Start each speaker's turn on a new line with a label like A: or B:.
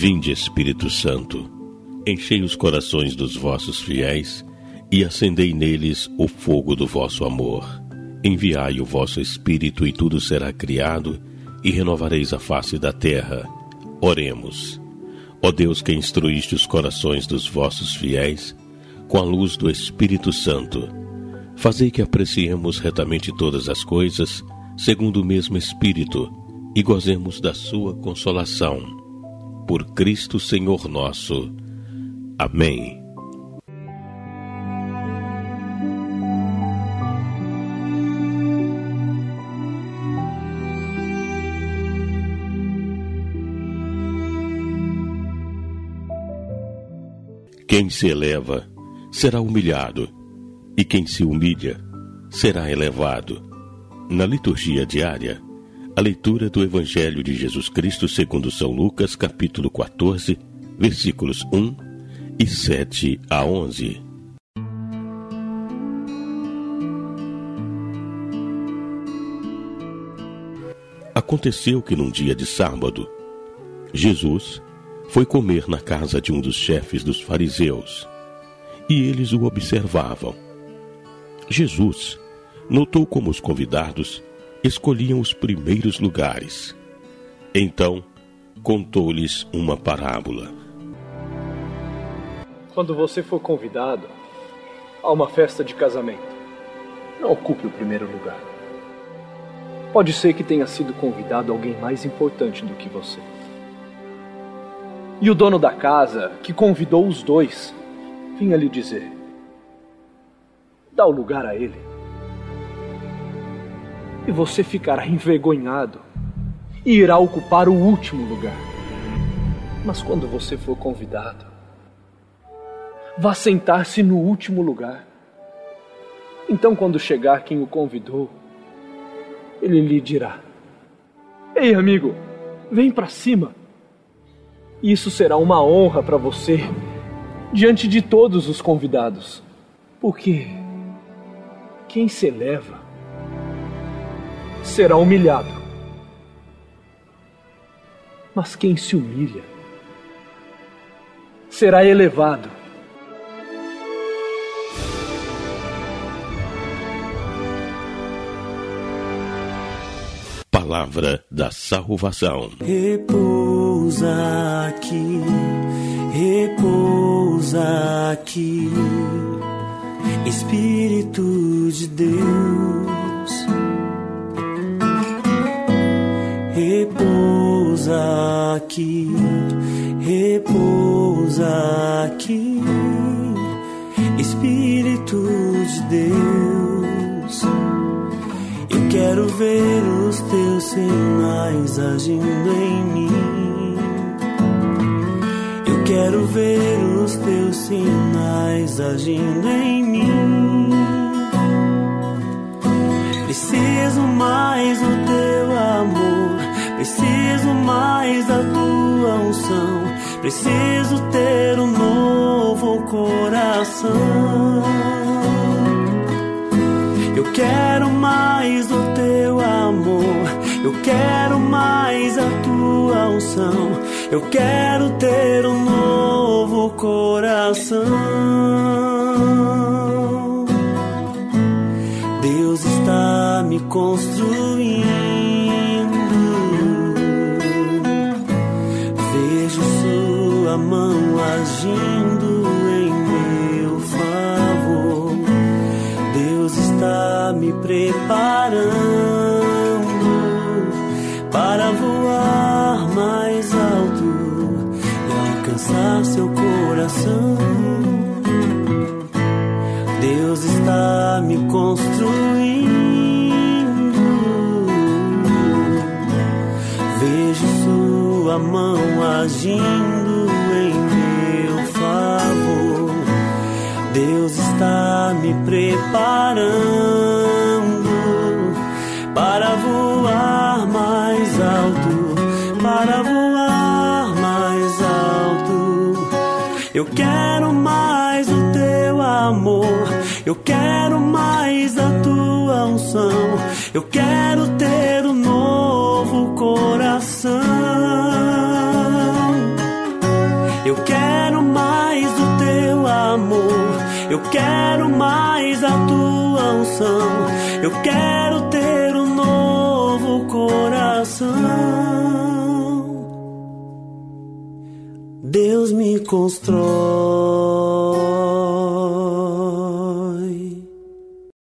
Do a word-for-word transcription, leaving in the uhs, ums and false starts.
A: Vinde, Espírito Santo, enchei os corações dos vossos fiéis e acendei neles o fogo do vosso amor. Enviai o vosso Espírito e tudo será criado e renovareis a face da terra. Oremos. Ó Deus, que instruíste os corações dos vossos fiéis com a luz do Espírito Santo, fazei que apreciemos retamente todas as coisas, segundo o mesmo Espírito, e gozemos da sua consolação. Por Cristo Senhor nosso. Amém. Quem se eleva será humilhado, e quem se humilha será elevado. Na liturgia diária, a leitura do Evangelho de Jesus Cristo segundo São Lucas, capítulo quatorze, versículos um e sete a onze. Aconteceu que num dia de sábado, Jesus foi comer na casa de um dos chefes dos fariseus, e eles o observavam. Jesus notou como os convidados escolhiam os primeiros lugares. Então, contou-lhes uma parábola.
B: Quando você for convidado a uma festa de casamento, não ocupe o primeiro lugar. Pode ser que tenha sido convidado alguém mais importante do que você. E o dono da casa, que convidou os dois, vinha lhe dizer: dá o lugar a ele. E você ficará envergonhado e irá ocupar o último lugar. Mas quando você for convidado, vá sentar-se no último lugar. Então, quando chegar quem o convidou, ele lhe dirá: ei, amigo, vem para cima. Isso será uma honra para você diante de todos os convidados, porque quem se eleva será humilhado, mas quem se humilha será elevado.
A: Palavra da salvação.
C: Repousa aqui, repousa aqui, Espírito de Deus. Repousa aqui, repousa aqui, Espírito de Deus. Eu quero ver os teus sinais agindo em mim. Eu quero ver os teus sinais agindo em mim. Preciso mais do teu amor, preciso mais da tua unção, preciso ter um novo coração. Eu quero mais do teu amor, eu quero mais a tua unção, eu quero ter um novo coração. Deus está me construindo, vejo sua mão agindo em meu favor. Deus está me preparando para voar mais alto e alcançar seu coração. Deus está me construindo, vejo sua mão agindo em meu favor. Deus está me preparando para voar mais alto, para voar mais alto. Eu quero mais o teu amor, eu quero mais a tua unção, eu quero ter um novo coração. Eu quero mais do teu amor, eu quero mais a tua unção, eu quero ter um novo coração. Deus me constrói